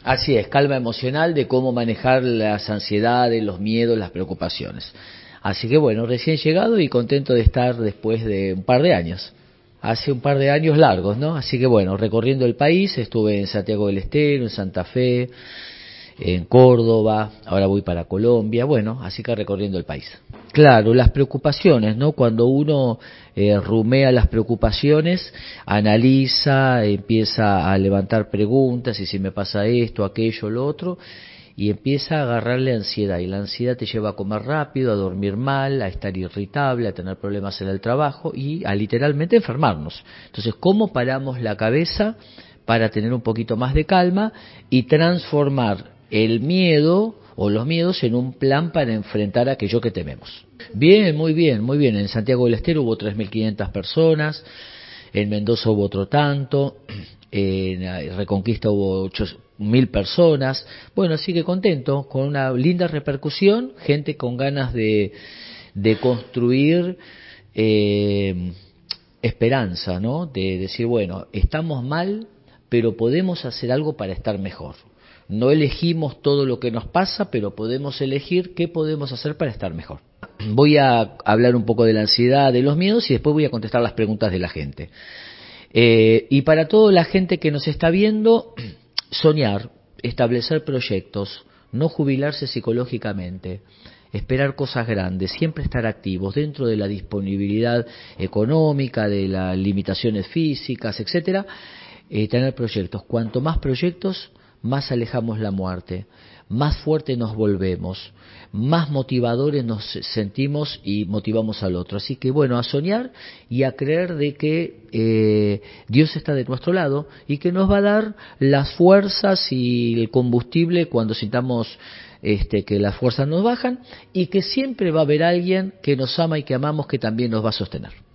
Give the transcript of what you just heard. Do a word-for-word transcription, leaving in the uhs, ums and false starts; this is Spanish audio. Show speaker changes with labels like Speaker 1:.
Speaker 1: Así es, calma emocional de cómo manejar las ansiedades, los miedos, las preocupaciones. Así que bueno, recién llegado y contento de estar después de un par de años. Hace un par de años largos, ¿no? Así que bueno, recorriendo el país, estuve en Santiago del Estero, en Santa Fe, en Córdoba, ahora voy para Colombia, bueno, así que recorriendo el país. Claro, las preocupaciones, ¿no? Cuando uno eh, rumea las preocupaciones, analiza, empieza a levantar preguntas, y si me pasa esto, aquello, lo otro, y empieza a agarrarle ansiedad, y la ansiedad te lleva a comer rápido, a dormir mal, a estar irritable, a tener problemas en el trabajo y a literalmente enfermarnos. Entonces, ¿cómo paramos la cabeza para tener un poquito más de calma y transformar el miedo o los miedos en un plan para enfrentar aquello que tememos? Bien, muy bien, muy bien. En Santiago del Estero hubo tres mil quinientas personas, en Mendoza hubo otro tanto, en Reconquista hubo ocho mil personas. Bueno, así que contento, con una linda repercusión, gente con ganas de, de construir eh, esperanza, ¿no? De decir, bueno, estamos mal, pero podemos hacer algo para estar mejor. No elegimos todo lo que nos pasa, pero podemos elegir qué podemos hacer para estar mejor. Voy a hablar un poco de la ansiedad, de los miedos y después voy a contestar las preguntas de la gente. Eh, y para toda la gente que nos está viendo, soñar, establecer proyectos, no jubilarse psicológicamente, esperar cosas grandes, siempre estar activos dentro de la disponibilidad económica, de las limitaciones físicas, etcétera, eh, tener proyectos. Cuanto más proyectos, más alejamos la muerte, más fuerte nos volvemos, más motivadores nos sentimos y motivamos al otro. Así que bueno, a soñar y a creer de que eh, Dios está de nuestro lado y que nos va a dar las fuerzas y el combustible cuando sintamos este, que las fuerzas nos bajan, y que siempre va a haber alguien que nos ama y que amamos que también nos va a sostener.